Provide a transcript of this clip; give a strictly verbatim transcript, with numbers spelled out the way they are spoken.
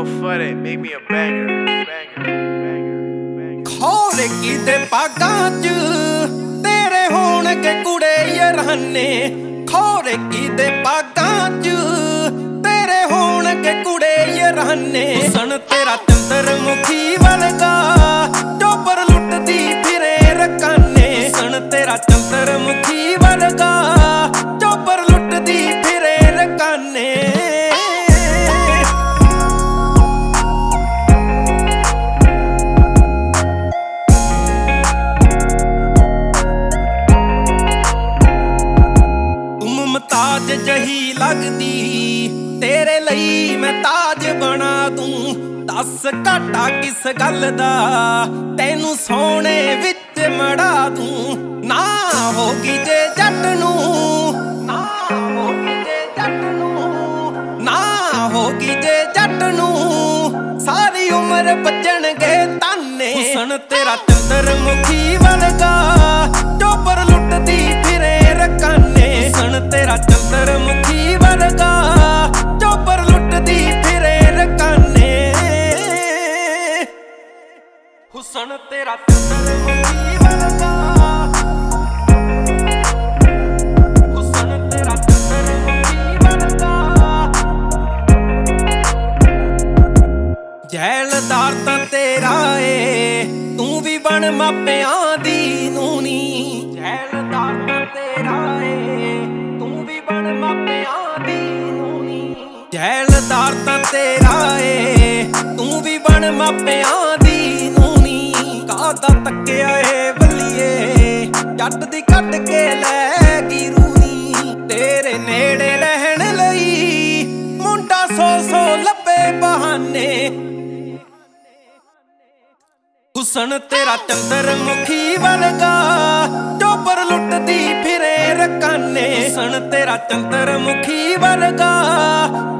for that, make me a banger, banger, banger, banger. ਖੋਲੇ ਕੀਤੇ ਪਾਗਾਂ ਚ ਤੇਰੇ ਹੋਣਗੇ ਕੁੜੇ ਯਾਰਾਨੇ, ਖੋਲੇ ਕੀਤੇ ਪਾਗਾਂ ਚ ਤੇਰੇ ਹੋਣਗੇ ਕੁੜੇ ਯਾਰਾਨੇ। ਹੁਸਨ ਤੇਰਾ ਚੰਦਰ ਮੁਖੀ ਵਰਗਾ ਚੋਬਰ ਲੁੱਟਦੀ ਫਿਰੇ ਰਕਾਨੇ, ਹੁਸਨ ਤੇਰਾ ਚੰਦਰ ਮੁਖੀ ਵਰਗਾ ਚੋਬਰ ਲੁੱਟਦੀ ਫਿਰੇ ਰਕਾਨੇ। ਤਾਜ ਜਹੀ ਲੱਗਦੀ ਤੇਰੇ ਲਈ ਮੈਂ ਤਾਜ ਬਣਾ ਦੂੰ, ਦੱਸ ਘਾਟਾ ਕਿਸ ਗੱਲ ਦਾ ਤੈਨੂੰ ਸੋਹਣੇ ਵਿੱਚ ਮੜਾ ਦੂੰ। ਨਾ ਹੋਗੀ ਜੇ ਜੱਟ ਨੂੰ, ਨਾ ਹੋਗੀ ਜੇ ਜੱਟ ਨੂੰ, ਨਾ ਹੋਗੀ ਜੇ ਜੱਟ ਨੂੰ ਸਾਰੀ ਉਮਰ ਬਚਣਗੇ ਤਾਨੇ। ਹੁਸਨ ਤੇਰਾ ਚੰਦਰ ਮੁਖੀ ਵਰਗਾ ਚੋਬਰ ਲੁੱਟਦੀ ਫਿਰੇ ਰਕਾਨੇ, ਹੁਸਨ ਤੇਰਾ ਚੰਦਰ ਮੁਖੀ ਵਰਗਾ ਚੋਬਰ ਲੁੱਟਦੀ ਫਿਰੇ ਰਕਾਨੇ। ਹੁਸਨ ਤੇਰਾ ਚੰਦਰ ਮੁਖੀ ਵਰਗਾ, ਹੁਸਨ ਤੇਰਾ ਚੰਦਰ ਮੁਖੀ ਵਰਗਾ। ਜੈਲਦਾਰ ਤਾਂ ਤੇਰਾ ਏ ਤੂੰ ਵੀ ਬਣ ਮਾਪਿਆਂ ਦੀ ਨੂਨੀ, ਜੈਲਦਾਰ ਤਾਂ ਤੇਰਾ ਏ ਤੂੰ ਵੀ ਬਣ ਮਾਪਿਆਂ ਦੀ ਨੂਨੀ, ਜੈਲਦਾਰ ਤਾਂ ਤੇਰਾ ਏ ਤੂੰ ਵੀ ਬਣ ਮਾਪਿਆਂ ਦੀ ਨੂਨੀ। ਕਾਹਦਾ ਤੱਕਿਆ ਏ ਬੱਲੀਏ ਜੱਟ ਦੀ ਕੱਢ ਕੇ ਲੈ ਗਈ ਰੂਨੀ, ਤੇਰੇ ਨੇੜੇ ਰਹਿਣ ਲਈ ਮੁੰਡਾ ਸੌ ਸੌ ਲੱਭੇ ਬਹਾਨੇ। ਹੁਸਨ ਤੇਰਾ ਚੰਦਰ ਮੁਖੀ ਵਰਗਾ ਚੋਬਰ ਲੁੱਟਦੀ ਫਿਰੇ ਰਕਾਨੇ, ਹੁਸਨ ਤੇਰਾ ਚੰਦਰ ਮੁਖੀ ਵਰਗਾ